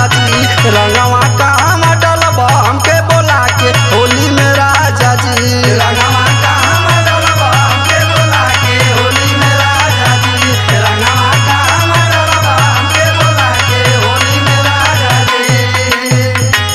राजा जी रंगवा कहाँ डलबा हमके बोला के होली में राजा जी रंगवा कहाँ डलबा हमके बोला के होली में राजा जी रंगवा कहाँ डलबा हमके बोला के होली में राजा जी।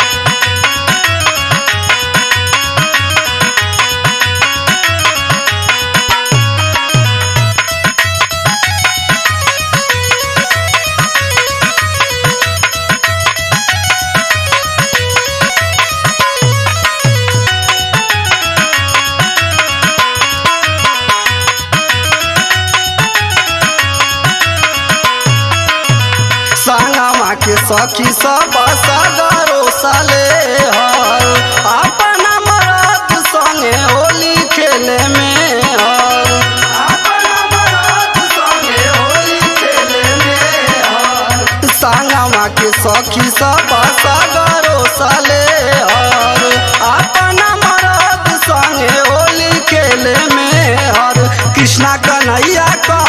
संगवा के सखी सब सगरो साले हर अपना मरद संगे होली खेले में हर अपना मरद संगे होली खेले में हर संगवा के सखी सब सगरो साले हर अपना मरद संगे होली खेले में हर कृष्णा कन्हैया